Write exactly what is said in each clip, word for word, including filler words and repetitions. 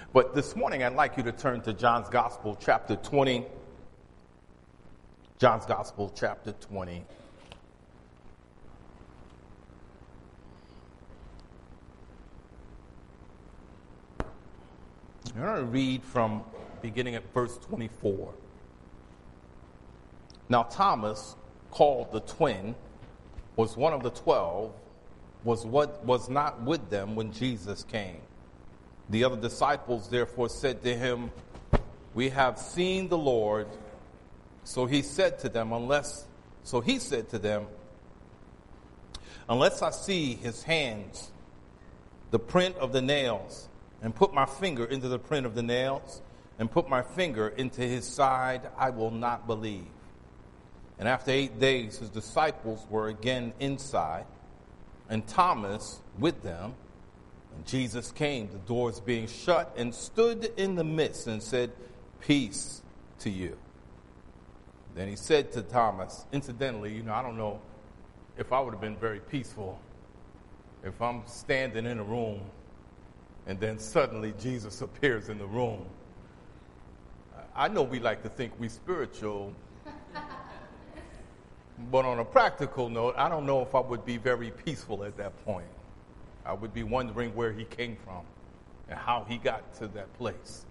But this morning, I'd like you to turn to John's Gospel, chapter twenty. John's Gospel, chapter twenty. I'm going to read from beginning at verse twenty-four. Now Thomas, called the twin, was one of the twelve, was what was not with them when Jesus came. The other disciples therefore said to him, "We have seen the Lord." So he said to them, unless, so he said to them, "Unless I see his hands, the print of the nails, and put my finger into the print of the nails, and put my finger into his side, I will not believe." And after eight days, his disciples were again inside, and Thomas with them. And Jesus came, the doors being shut, and stood in the midst and said, "Peace to you." Then he said to Thomas, incidentally, you know, I don't know if I would have been very peaceful if I'm standing in a room and then suddenly Jesus appears in the room. I know we like to think we spiritual, but on a practical note, I don't know if I would be very peaceful at that point. I would be wondering where he came from and how he got to that place.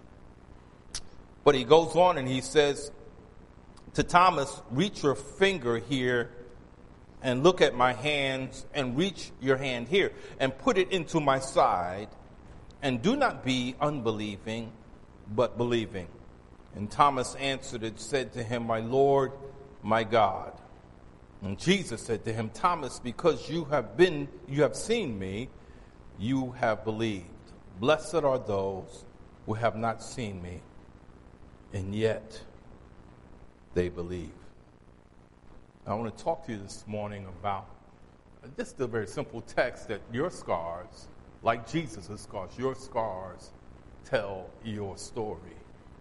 But he goes on and he says to Thomas, "Reach your finger here and look at my hands, and reach your hand here and put it into my side, and do not be unbelieving, but believing." And Thomas answered and said to him, "My Lord, my God." And Jesus said to him, "Thomas, because you have been, you have seen me, you have believed. Blessed are those who have not seen me, and yet they believe." I want to talk to you this morning about just a very simple text that your scars, like Jesus' scars, your scars tell your story.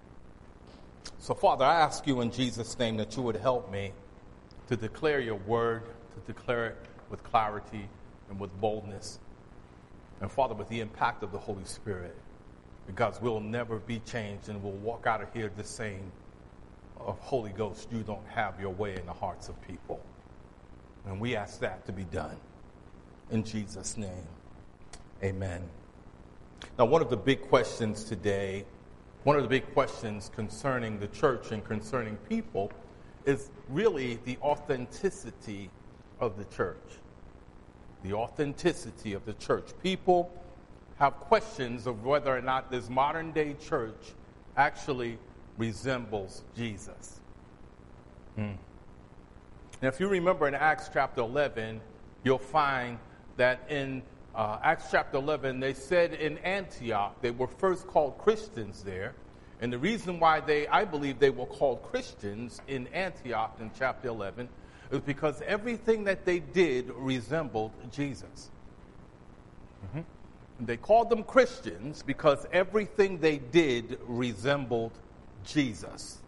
So, Father, I ask you in Jesus' name that you would help me to declare your word, to declare it with clarity and with boldness. And, Father, with the impact of the Holy Spirit, because we'll never be changed and we'll walk out of here the same. Of Holy Ghost, you don't have your way in the hearts of people. And we ask that to be done. In Jesus' name, amen. Now, one of the big questions today, one of the big questions concerning the church and concerning people is really the authenticity of the church. The authenticity of the church. People have questions of whether or not this modern day church actually resembles Jesus. Hmm. Now, if you remember in Acts chapter eleven, you'll find that in uh, Acts chapter eleven, they said in Antioch, they were first called Christians there. And the reason why they, I believe they were called Christians in Antioch in chapter eleven is because everything that they did resembled Jesus. Mm-hmm. They called them Christians because everything they did resembled Jesus.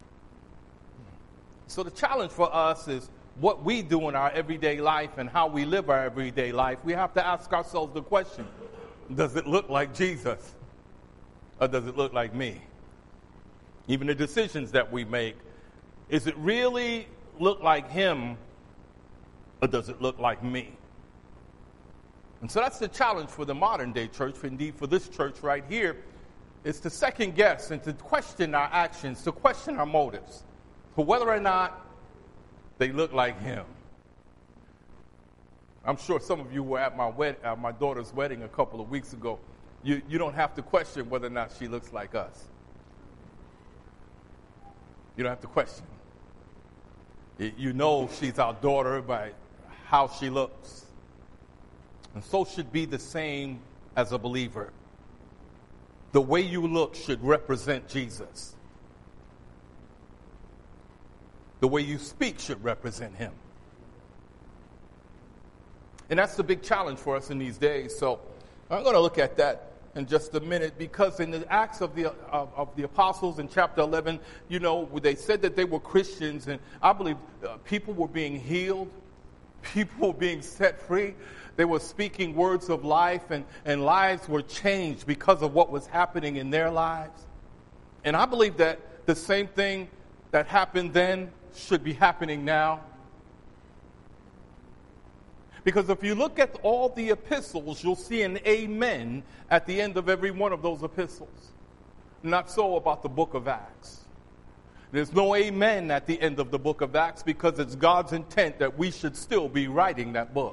So the challenge for us is what we do in our everyday life and how we live our everyday life. We have to ask ourselves the question, does it look like Jesus or does it look like me? Even the decisions that we make, is it really look like him or does it look like me? And so that's the challenge for the modern day church, for indeed for this church right here, is to second guess and to question our actions, to question our motives, for whether or not they look like him. I'm sure some of you were at my wed- at my daughter's wedding a couple of weeks ago. You, you don't have to question whether or not she looks like us. You don't have to question. You know she's our daughter by how she looks. And so should be the same as a believer. The way you look should represent Jesus. The way you speak should represent him. And that's the big challenge for us in these days. So I'm going to look at that in just a minute, because in the Acts of the of, of the Apostles in chapter eleven, you know, they said that they were Christians, and I believe uh, people were being healed. People were being set free. They were speaking words of life, and, and lives were changed because of what was happening in their lives. And I believe that the same thing that happened then should be happening now. Because if you look at all the epistles, you'll see an amen at the end of every one of those epistles. Not so about the book of Acts. There's no amen at the end of the book of Acts because it's God's intent that we should still be writing that book.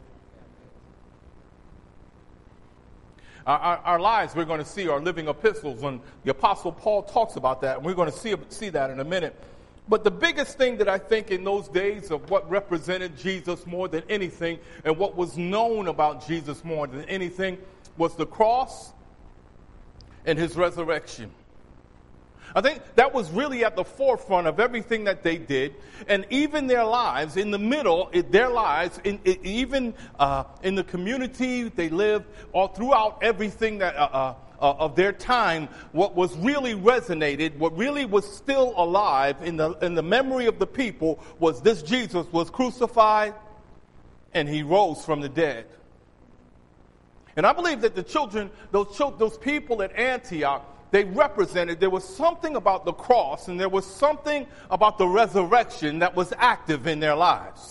Our, our, our lives, we're going to see, are living epistles, and the Apostle Paul talks about that, and we're going to see, see that in a minute. But the biggest thing that I think in those days of what represented Jesus more than anything, and what was known about Jesus more than anything, was the cross and his resurrection. I think that was really at the forefront of everything that they did, and even their lives, in the middle, in their lives, in, in, even uh, in the community they lived, all throughout everything that uh, uh, of their time, what was really resonated, what really was still alive in the in the memory of the people was this: Jesus was crucified, and he rose from the dead. And I believe that the children, those children, those people at Antioch, they represented, there was something about the cross and there was something about the resurrection that was active in their lives.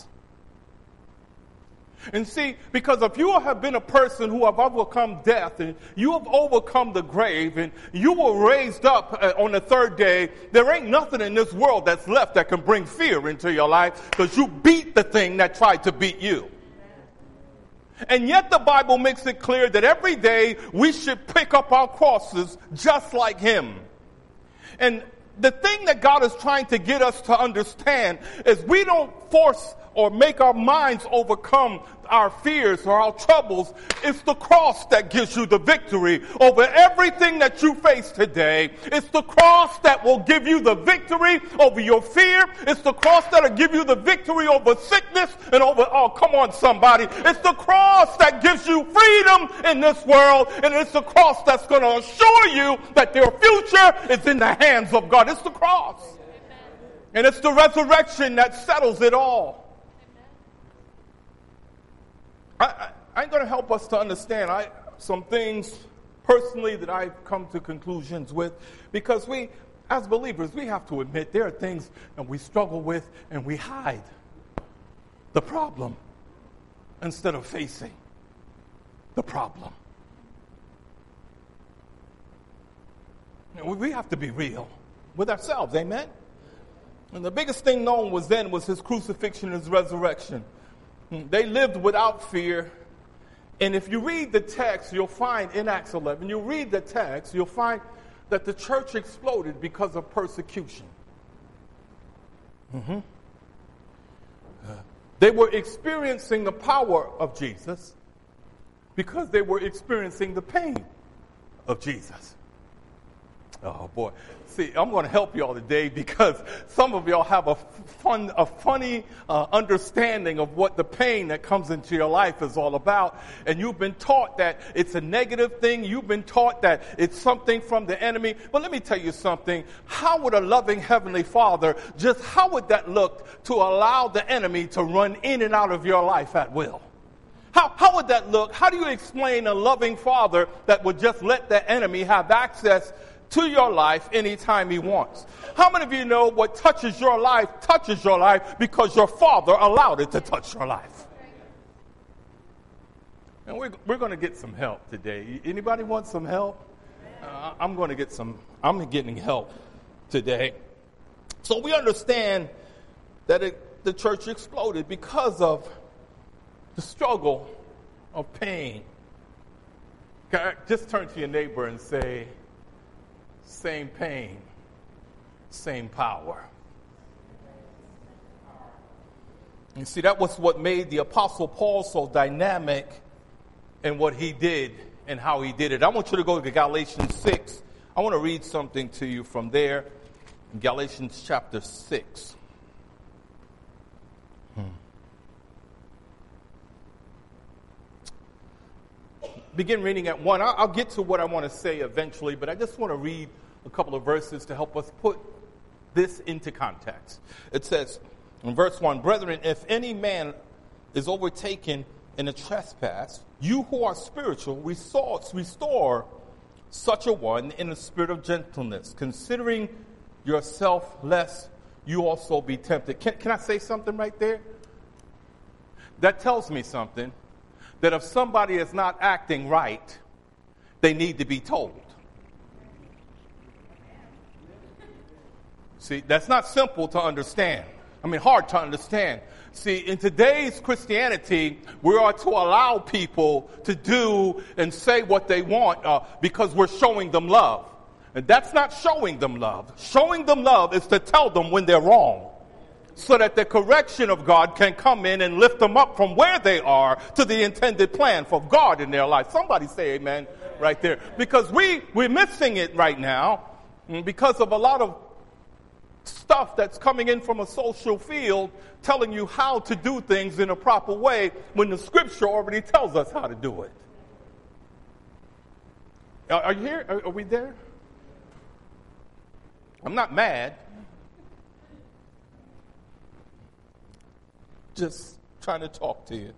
And see, because if you have been a person who have overcome death and you have overcome the grave and you were raised up on the third day, there ain't nothing in this world that's left that can bring fear into your life because you beat the thing that tried to beat you. And yet the Bible makes it clear that every day we should pick up our crosses just like him. And the thing that God is trying to get us to understand is we don't force or make our minds overcome our fears or our troubles. It's the cross that gives you the victory over everything that you face today. It's the cross that will give you the victory over your fear. It's the cross that will give you the victory over sickness and over, oh, come on, somebody. It's the cross that gives you freedom in this world. And it's the cross that's going to assure you that your future is in the hands of God. It's the cross. And it's the resurrection that settles it all. I, I, I'm going to help us to understand I, some things personally that I've come to conclusions with, because we, as believers, we have to admit there are things that we struggle with and we hide the problem instead of facing the problem. We have to be real with ourselves, amen? And the biggest thing known was then was his crucifixion and his resurrection. They lived without fear. And if you read the text, you'll find in Acts eleven, you read the text, you'll find that the church exploded because of persecution. Mm-hmm. Uh, they were experiencing the power of Jesus because they were experiencing the pain of Jesus. Oh boy. See, I'm going to help y'all today because some of y'all have a fun, a funny uh, understanding of what the pain that comes into your life is all about. And you've been taught that it's a negative thing. You've been taught that it's something from the enemy. But let me tell you something. How would a loving Heavenly Father, just how would that look to allow the enemy to run in and out of your life at will? How, how would that look? How do you explain a loving Father that would just let the enemy have access to your life anytime he wants? How many of you know what touches your life touches your life because your Father allowed it to touch your life? And we're, we're going to get some help today. Anybody want some help? Uh, I'm going to get some, I'm getting help today. So we understand that it, the church exploded because of the struggle of pain. Just turn to your neighbor and say, same pain, same power. You see, that was what made the Apostle Paul so dynamic in what he did and how he did it. I want you to go to Galatians six. I want to read something to you from there. In Galatians chapter six. Hmm. Begin reading at one. I'll get to what I want to say eventually, but I just want to read a couple of verses to help us put this into context. It says in verse one, "Brethren, if any man is overtaken in a trespass, you who are spiritual, restore, restore such a one in a spirit of gentleness, considering yourself lest you also be tempted. Can, can I say something right there? That tells me something, that if somebody is not acting right, they need to be told. See, that's not simple to understand. I mean, hard to understand. See, in today's Christianity, we are to allow people to do and say what they want uh, because we're showing them love. And that's not showing them love. Showing them love is to tell them when they're wrong, so that the correction of God can come in and lift them up from where they are to the intended plan for God in their life. Somebody say amen right there. Because we, we're missing it right now because of a lot of stuff that's coming in from a social field telling you how to do things in a proper way when the scripture already tells us how to do it. Are, are you here? Are, are we there? I'm not mad. Just trying to talk to you.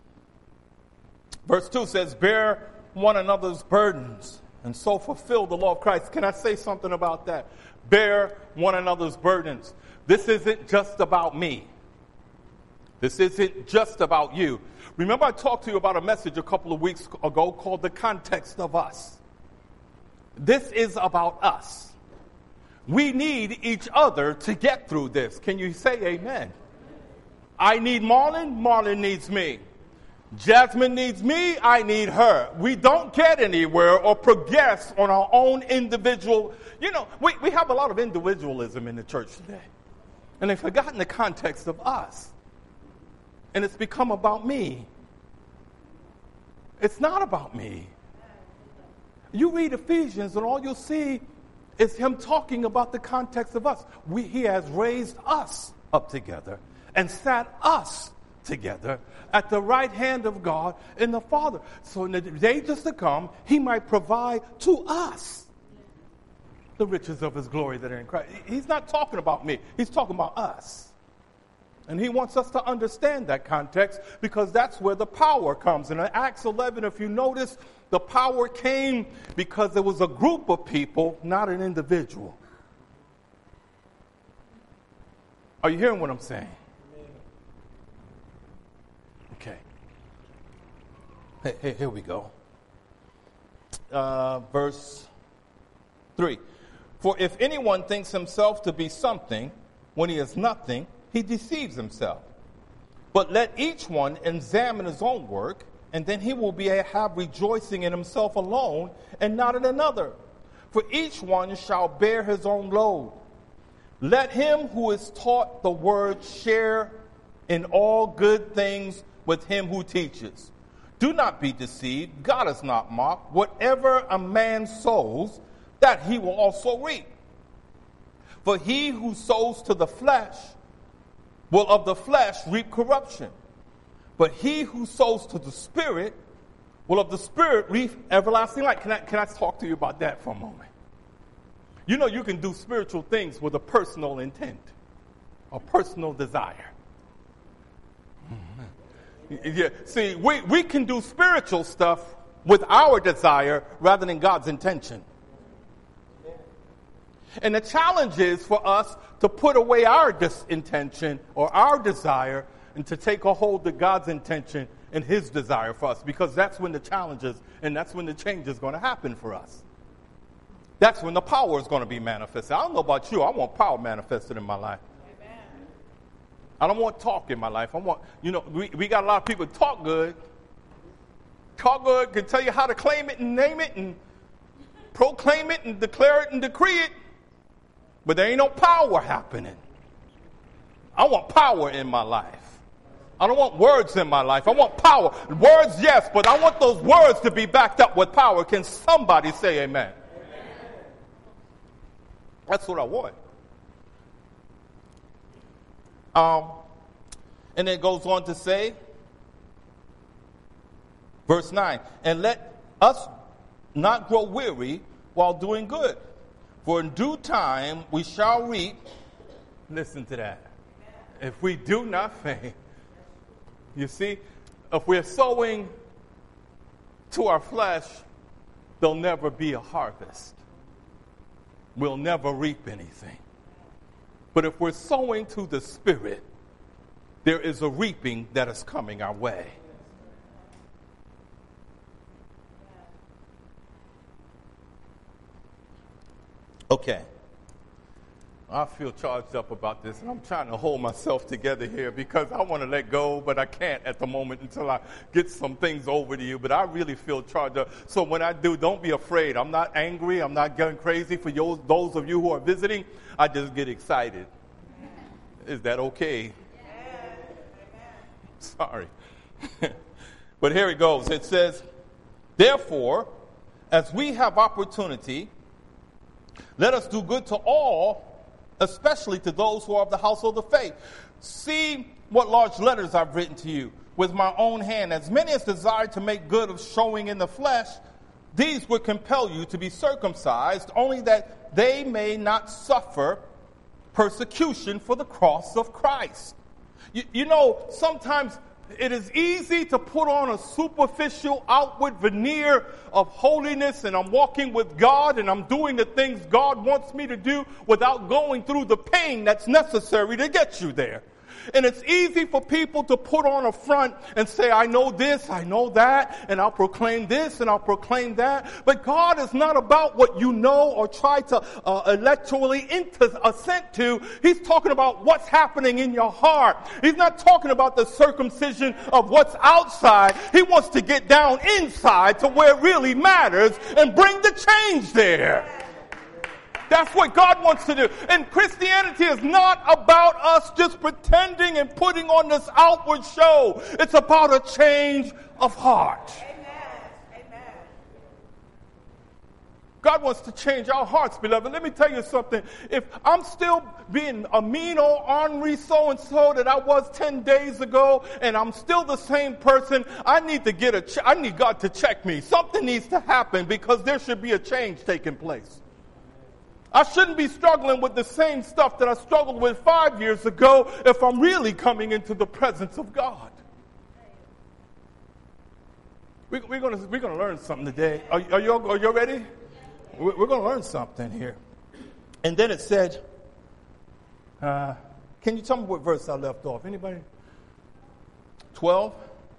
Verse two says, bear one another's burdens and so fulfill the law of Christ. Can I say something about that? Bear one another's burdens. This isn't just about me. This isn't just about you. Remember I talked to you about a message a couple of weeks ago called The Context of Us. This is about us. We need each other to get through this. Can you say amen? I need Marlon, Marlon needs me. Jasmine needs me, I need her. We don't get anywhere or progress on our own individual. You know, we, we have a lot of individualism in the church today. And they've forgotten the context of us. And it's become about me. It's not about me. You read Ephesians and all you'll see is him talking about the context of us. We, he has raised us up together and sat us together at the right hand of God and the Father. So in the days to come, he might provide to us the riches of his glory that are in Christ. He's not talking about me. He's talking about us. And he wants us to understand that context because that's where the power comes. And in Acts eleven, if you notice, the power came because there was a group of people, not an individual. Are you hearing what I'm saying? Okay. Hey, hey, here we go. Uh, verse three. For if anyone thinks himself to be something when he is nothing, he deceives himself. But let each one examine his own work, and then he will be have rejoicing in himself alone and not in another. For each one shall bear his own load. Let him who is taught the word share in all good things with him who teaches. Do not be deceived. God is not mocked. Whatever a man sows, that he will also reap. For he who sows to the flesh will of the flesh reap corruption. But he who sows to the Spirit will of the Spirit reap everlasting life. Can I, can I talk to you about that for a moment? You know you can do spiritual things with a personal intent, a personal desire. Yeah, see, we, we can do spiritual stuff with our desire rather than God's intention. And the challenge is for us to put away our dis- intention or our desire and to take a hold of God's intention and his desire for us, because that's when the challenge is and that's when the change is going to happen for us. That's when the power is going to be manifested. I don't know about you. I want power manifested in my life. Amen. I don't want talk in my life. I want, you know, we, we got a lot of people talk good. Talk good, can tell you how to claim it and name it and proclaim it and declare it and decree it. But there ain't no power happening. I want power in my life. I don't want words in my life. I want power. Words, yes, but I want those words to be backed up with power. Can somebody say amen? Amen. That's what I want. Um, and it goes on to say, verse nine, and let us not grow weary while doing good. For in due time we shall reap. Listen to that. If we do not faint. You see, if we're sowing to our flesh, there'll never be a harvest. We'll never reap anything. But if we're sowing to the Spirit, there is a reaping that is coming our way. Okay. I feel charged up about this, and I'm trying to hold myself together here because I want to let go, but I can't at the moment until I get some things over to you. But I really feel charged up. So when I do, don't be afraid. I'm not angry. I'm not going crazy. For those, those of you who are visiting, I just get excited. Is that okay? Sorry. But here it goes. It says, therefore, as we have opportunity, let us do good to all, especially to those who are of the household of faith. See what large letters I've written to you with my own hand. As many as desire to make good of showing in the flesh, these would compel you to be circumcised, only that they may not suffer persecution for the cross of Christ. You, you know, sometimes it is easy to put on a superficial outward veneer of holiness, and I'm walking with God and I'm doing the things God wants me to do without going through the pain that's necessary to get you there. And it's easy for people to put on a front and say, I know this, I know that, and I'll proclaim this and I'll proclaim that. But God is not about what you know or try to uh, electorally assent to. He's talking about what's happening in your heart. He's not talking about the circumcision of what's outside. He wants to get down inside to where it really matters and bring the change there. That's what God wants to do. And Christianity is not about us just pretending and putting on this outward show. It's about a change of heart. Amen. Amen. God wants to change our hearts, beloved. Let me tell you something. If I'm still being a mean old ornery so-and-so that I was ten days ago, and I'm still the same person, I need to get a, ch- I need God to check me. Something needs to happen because there should be a change taking place. I shouldn't be struggling with the same stuff that I struggled with five years ago if I'm really coming into the presence of God. We, we're going we're gonna learn something today. Are, are, you, are you ready? We're, we're going to learn something here. And then it said, uh, can you tell me what verse I left off? Anybody? twelve?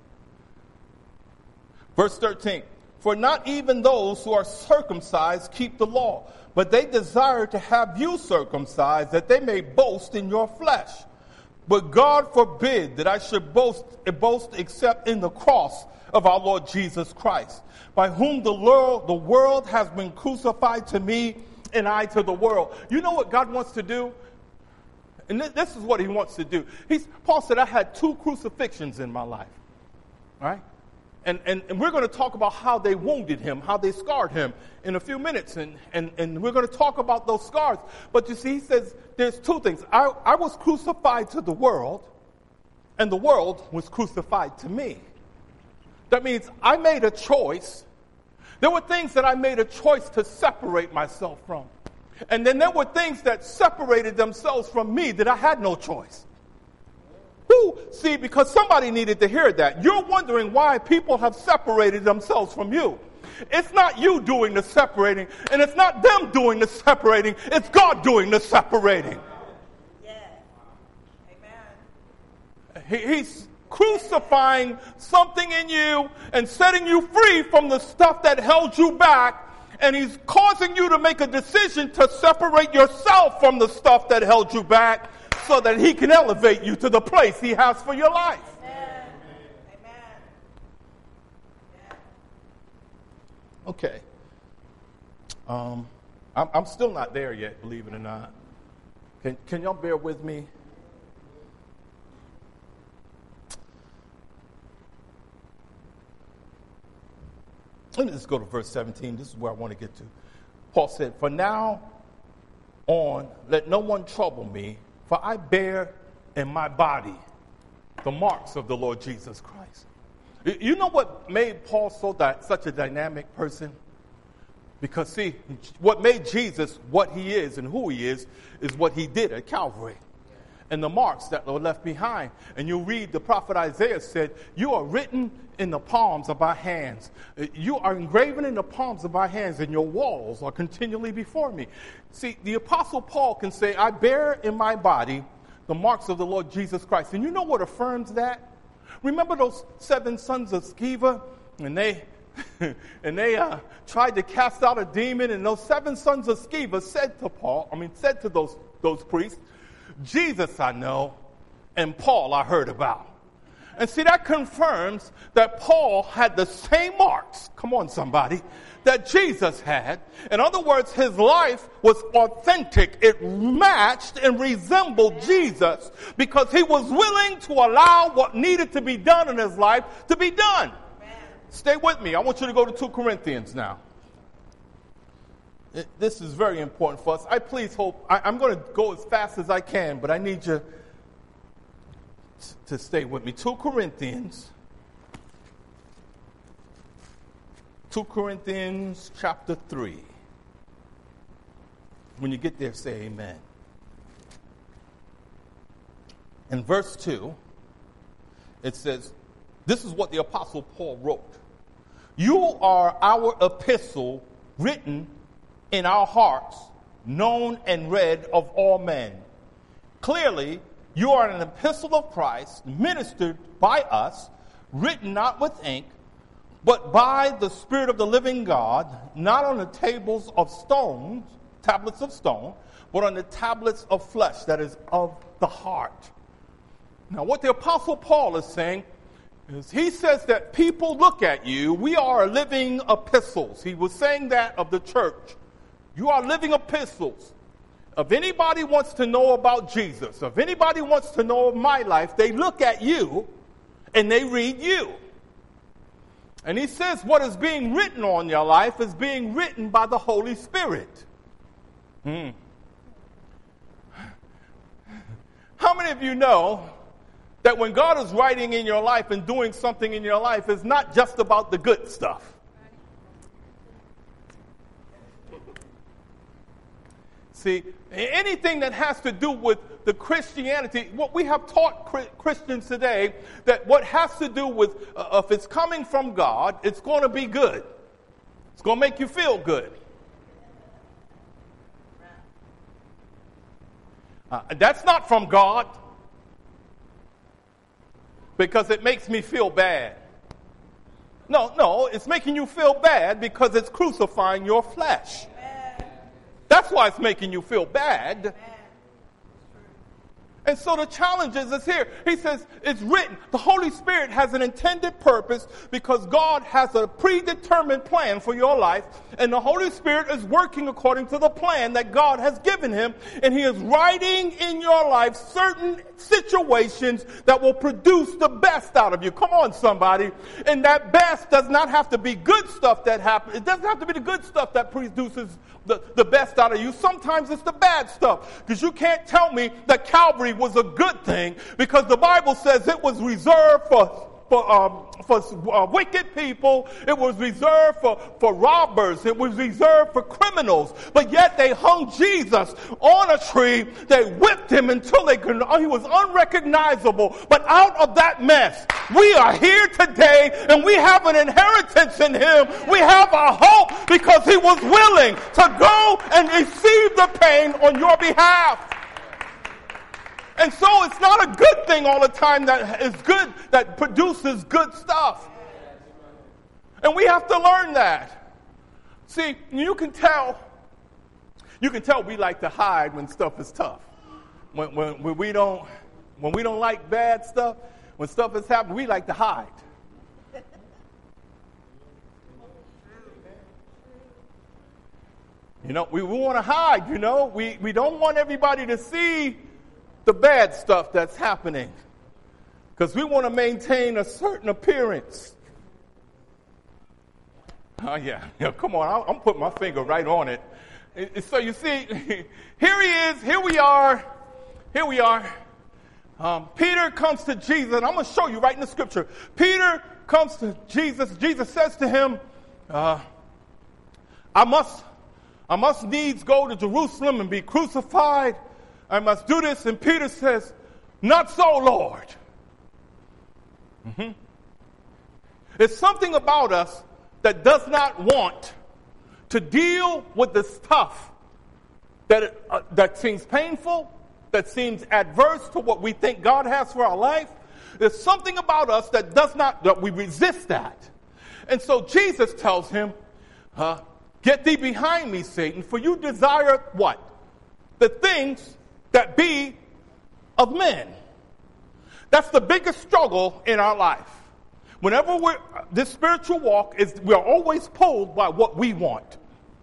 Verse thirteen. For not even those who are circumcised keep the law, but they desire to have you circumcised, that they may boast in your flesh. But God forbid that I should boast, boast except in the cross of our Lord Jesus Christ, by whom the world, the world has been crucified to me, and I to the world. You know what God wants to do? And this, this is what he wants to do. He's, Paul said, I had two crucifixions in my life. All right? And, and, and we're going to talk about how they wounded him, how they scarred him in a few minutes. And, and, and we're going to talk about those scars. But you see, he says there's two things. I, I was crucified to the world, and the world was crucified to me. That means I made a choice. There were things that I made a choice to separate myself from. And then there were things that separated themselves from me that I had no choice. Woo! See, because somebody needed to hear that. You're wondering why people have separated themselves from you. It's not you doing the separating, and it's not them doing the separating. It's God doing the separating. Yeah. Amen. He, he's crucifying something in you and setting you free from the stuff that held you back, and he's causing you to make a decision to separate yourself from the stuff that held you back, so that he can elevate you to the place he has for your life. Amen. Amen. Okay. Um, I'm, I'm still not there yet, believe it or not. Can, can y'all bear with me? Let me just go to verse seventeen. This is where I want to get to. Paul said, for now on, let no one trouble me, for I bear in my body the marks of the Lord Jesus Christ. You know what made Paul so that such a dynamic person? Because see, what made Jesus what he is and who he is, is what he did at Calvary. and the marks that were left behind. And you read the prophet Isaiah said, you are written in the palms of our hands. You are engraven in the palms of our hands, and your walls are continually before me. See, the Apostle Paul can say, I bear in my body the marks of the Lord Jesus Christ. And you know what affirms that? Remember those seven sons of Sceva? And they and they uh, tried to cast out a demon, and those seven sons of Sceva said to Paul, I mean, said to those, those priests, Jesus I know, and Paul I heard about. And see, that confirms that Paul had the same marks, come on somebody, that Jesus had. In other words, his life was authentic. It matched and resembled Jesus because he was willing to allow what needed to be done in his life to be done. Stay with me. I want you to go to Second Corinthians now. It, this is very important for us. I please hope, I, I'm going to go as fast as I can, but I need you to stay with me. Second Corinthians. Second Corinthians chapter three. When you get there, say amen. In verse two, it says, this is what the Apostle Paul wrote. You are our epistle written in our hearts, known and read of all men. Clearly, you are an epistle of Christ, ministered by us, written not with ink, but by the Spirit of the living God, not on the tables of stones, tablets of stone, but on the tablets of flesh, that is of the heart. Now, what the Apostle Paul is saying is he says that people look at you, we are living epistles. He was saying that of the church. You are living epistles. If anybody wants to know about Jesus, if anybody wants to know of my life, they look at you and they read you. And he says what is being written on your life is being written by the Holy Spirit. Hmm. How many of you know that when God is writing in your life and doing something in your life, it's not just about the good stuff? See, anything that has to do with the Christianity, what we have taught Christians today, that what has to do with, uh, if it's coming from God, it's going to be good. It's going to make you feel good. Uh, that's not from God, because it makes me feel bad. No, no, it's making you feel bad because it's crucifying your flesh. That's why it's making you feel bad. And so the challenge is, is here. He says it's written. The Holy Spirit has an intended purpose because God has a predetermined plan for your life. And the Holy Spirit is working according to the plan that God has given him. And he is writing in your life certain situations that will produce the best out of you. Come on, somebody. And that best does not have to be good stuff that happens. It doesn't have to be the good stuff that produces the, the best out of you. Sometimes it's the bad stuff. Because you can't tell me that Calvary was a good thing, because the Bible says it was reserved for for um, for uh, wicked people. It was reserved for, for robbers. It was reserved for criminals. But yet they hung Jesus on a tree. They whipped him until they could, he was unrecognizable. But out of that mess, we are here today, and we have an inheritance in him. We have a hope because he was willing to go and receive the pain on your behalf. And so it's not a good thing all the time that is good, that produces good stuff. And we have to learn that. See, you can tell, you can tell we like to hide when stuff is tough. When, when, when we don't, when we don't like bad stuff, when stuff is happening, we like to hide. You know, we, we want to hide, you know. We, we don't want everybody to see the bad stuff that's happening, because we want to maintain a certain appearance. Oh yeah, yeah. Come on, I'm putting my finger right on it. So you see, here he is. Here we are. Here we are. Um, Peter comes to Jesus, and I'm going to show you right in the scripture. Peter comes to Jesus. Jesus says to him, uh, "I must, I must needs go to Jerusalem and be crucified. I must do this." And Peter says, Not so, Lord. Mm-hmm. It's something about us that does not want to deal with the stuff that, uh, that seems painful, that seems adverse to what we think God has for our life. There's something about us that does not, that we resist that. And so Jesus tells him, uh, get thee behind me, Satan, for you desire what? The things that be of men. That's the biggest struggle in our life. Whenever we're, this spiritual walk is, we are always pulled by what we want.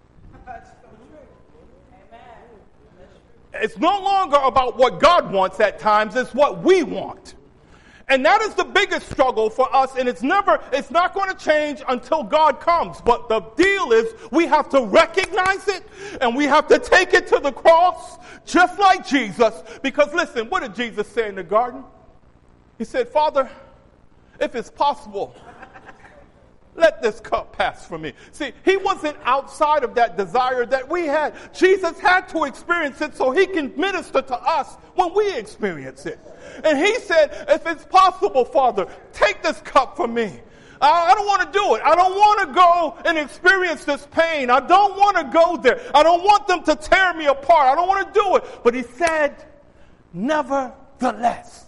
It's no longer about what God wants at times, it's what we want. And that is the biggest struggle for us, and it's never, it's not going to change until God comes. But the deal is we have to recognize it, and we have to take it to the cross, just like Jesus. Because listen, what did Jesus say in the garden? He said, Father, if it's possible, let this cup pass from me. See, he wasn't outside of that desire that we had. Jesus had to experience it so he can minister to us when we experience it. And he said, if it's possible, Father, take this cup from me. I, I don't want to do it. I don't want to go and experience this pain. I don't want to go there. I don't want them to tear me apart. I don't want to do it. But he said, nevertheless,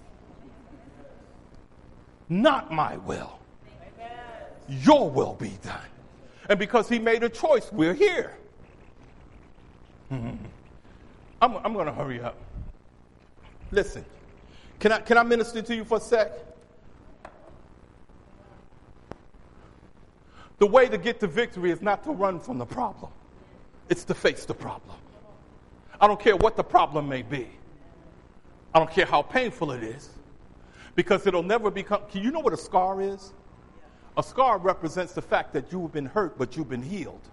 not my will. Your will be done. And because he made a choice, we're here. Mm-hmm. I'm, I'm going to hurry up. Listen, can I, can I minister to you for a sec? The way to get to victory is not to run from the problem. It's to face the problem. I don't care what the problem may be. I don't care how painful it is. Because it'll never become, you know what a scar is? A scar represents the fact that you've been hurt, but you've been healed.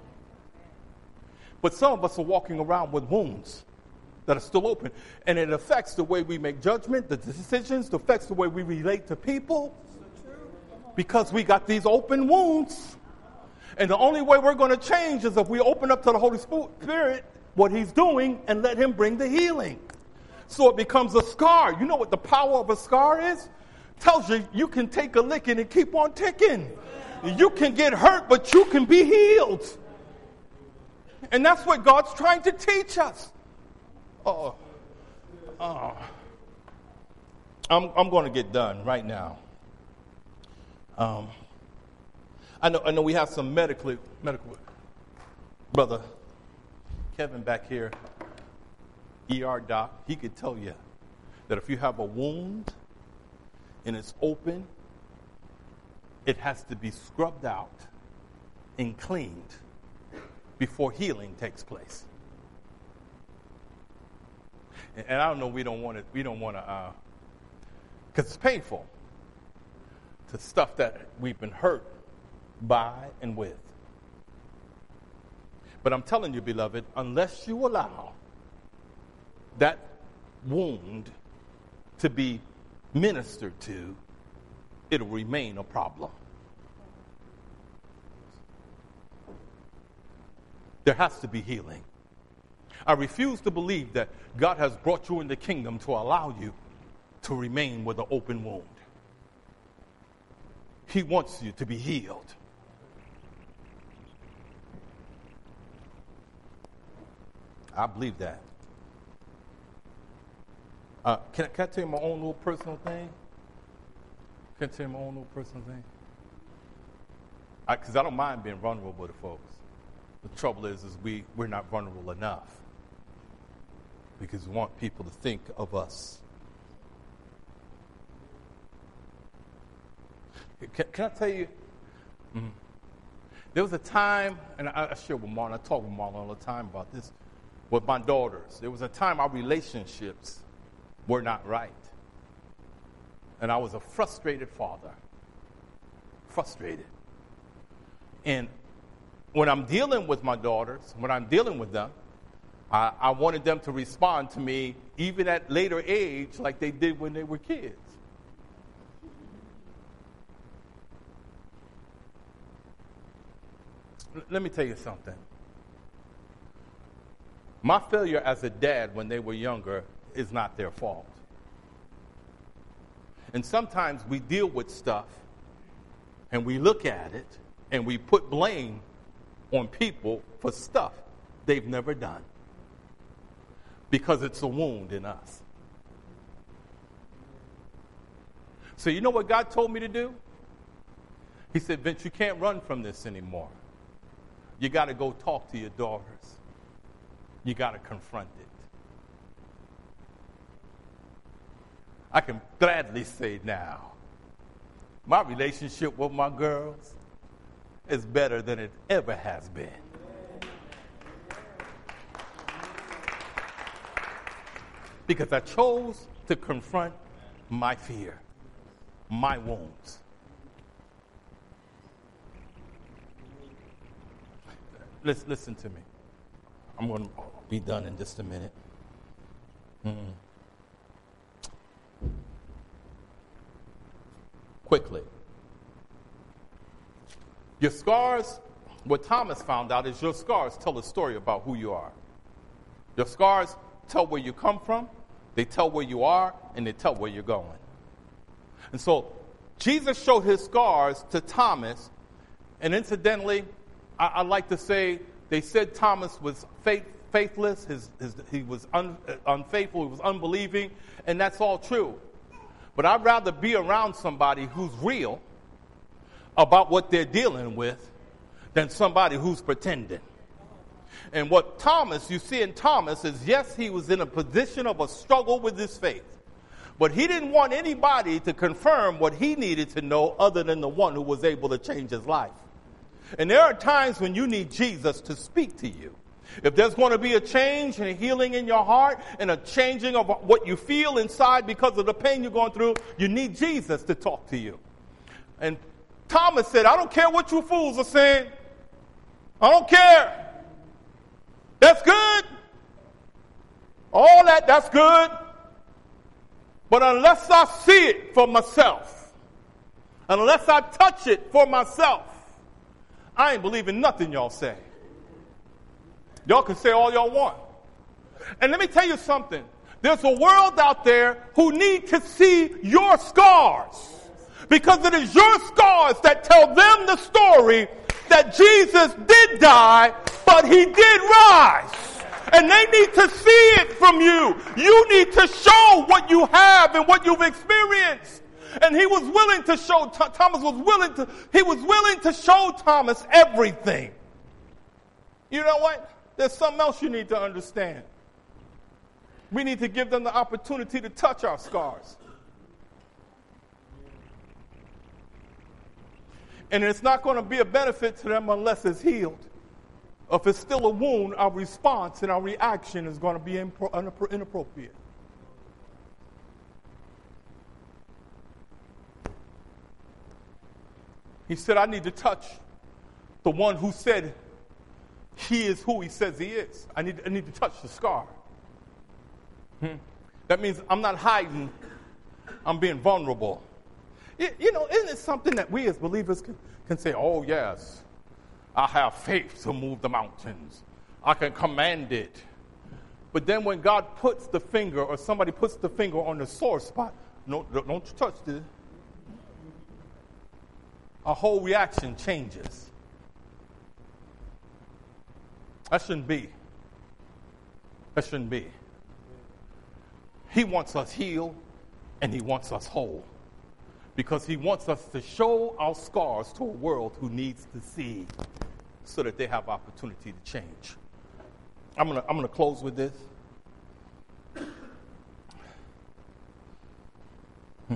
But some of us are walking around with wounds that are still open. And it affects the way we make judgment, the decisions, it affects the way we relate to people. Because we got these open wounds. And the only way we're going to change is if we open up to the Holy Spirit, what he's doing, and let him bring the healing. So it becomes a scar. You know what the power of a scar is? Tells you you can take a licking and keep on ticking. You can get hurt, but you can be healed. And that's what God's trying to teach us. Oh, oh. I'm I'm going to get done right now. Um, I know I know we have some medically medical brother Kevin back here, E R doc. He could tell you that if you have a wound and it's open, it has to be scrubbed out and cleaned before healing takes place. And, and I don't know, we don't want to, we don't want to, uh, because it's painful to stuff that we've been hurt by and with. But I'm telling you, beloved, unless you allow that wound to be ministered to, it'll remain a problem. There has to be healing. I refuse to believe that God has brought you in the kingdom to allow you to remain with an open wound. He wants you to be healed. I believe that. Uh, can, I, can I tell you my own little personal thing? Can I tell you my own little personal thing? Because I, I don't mind being vulnerable to folks. The trouble is, is we, we're not vulnerable enough. Because we want people to think of us. Can, can I tell you? Mm-hmm. There was a time, and I, I share with Marlon, I talk with Marlon all the time about this, with my daughters. There was a time our relationships were not right. And I was a frustrated father. Frustrated. And when I'm dealing with my daughters, when I'm dealing with them, I, I wanted them to respond to me even at later age like they did when they were kids. L- let me tell you something. My failure as a dad when they were younger is not their fault. And sometimes we deal with stuff and we look at it and we put blame on people for stuff they've never done because it's a wound in us. So you know what God told me to do? He said, Vince, you can't run from this anymore. You got to go talk to your daughters. You got to confront it. I can gladly say now, my relationship with my girls is better than it ever has been. Because I chose to confront my fear, my wounds. Listen, listen to me. I'm going to be done in just a minute. Mm-mm. Quickly. Your scars, what Thomas found out is your scars tell a story about who you are. Your scars tell where you come from, they tell where you are, and they tell where you're going. And so Jesus showed his scars to Thomas, and incidentally, I, I like to say they said Thomas was faith, faithless, his, his, he was un, unfaithful, he was unbelieving, and that's all true. But I'd rather be around somebody who's real about what they're dealing with than somebody who's pretending. And what Thomas, you see in Thomas, is yes, he was in a position of a struggle with his faith. But he didn't want anybody to confirm what he needed to know other than the one who was able to change his life. And there are times when you need Jesus to speak to you. If there's going to be a change and a healing in your heart and a changing of what you feel inside because of the pain you're going through, you need Jesus to talk to you. And Thomas said, I don't care what you fools are saying. I don't care. That's good. All that, that's good. But unless I see it for myself, unless I touch it for myself, I ain't believing nothing y'all say. Y'all can say all y'all want. And let me tell you something. There's a world out there who need to see your scars. Because it is your scars that tell them the story that Jesus did die, but he did rise. And they need to see it from you. You need to show what you have and what you've experienced. And he was willing to show, Thomas was willing to, he was willing to show Thomas everything. You know what? There's something else you need to understand. We need to give them the opportunity to touch our scars. And it's not going to be a benefit to them unless it's healed. If it's still a wound, our response and our reaction is going to be impro- inappropriate. He said, I need to touch the one who said he is who he says he is. I need, I need to touch the scar. Hmm. That means I'm not hiding. I'm being vulnerable. It, you know, isn't it something that we as believers can, can say, oh, yes, I have faith to move the mountains. I can command it. But then when God puts the finger or somebody puts the finger on the sore spot, no, don't you touch this. Our whole reaction changes. That shouldn't be. That shouldn't be. He wants us healed and he wants us whole. Because he wants us to show our scars to a world who needs to see so that they have opportunity to change. I'm gonna I'm gonna close with this. Hmm.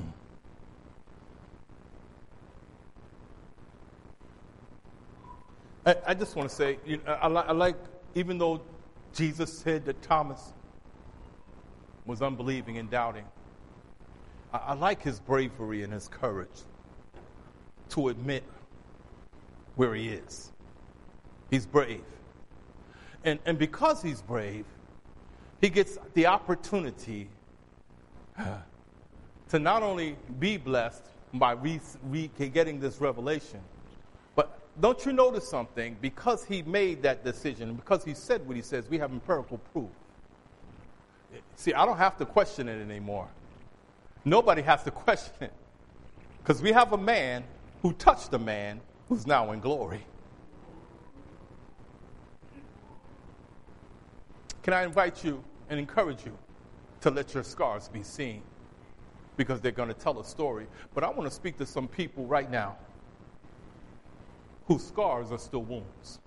I, I just want to say, you know, I, I like, even though Jesus said that Thomas was unbelieving and doubting, I, I like his bravery and his courage to admit where he is. He's brave. And, and because he's brave, he gets the opportunity to not only be blessed by re, re, getting this revelation, but don't you notice something? Because he made that decision, because he said what he says, we have empirical proof. See, I don't have to question it anymore. Nobody has to question it. Because we have a man who touched a man who's now in glory. Can I invite you and encourage you to let your scars be seen? Because they're going to tell a story. But I want to speak to some people right now whose scars are still wounds.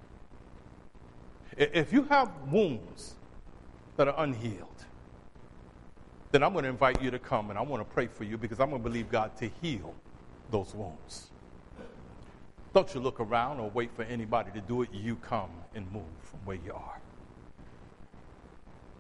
If you have wounds that are unhealed, then I'm going to invite you to come and I want to pray for you because I'm going to believe God to heal those wounds. Don't you look around or wait for anybody to do it. You come and move from where you are.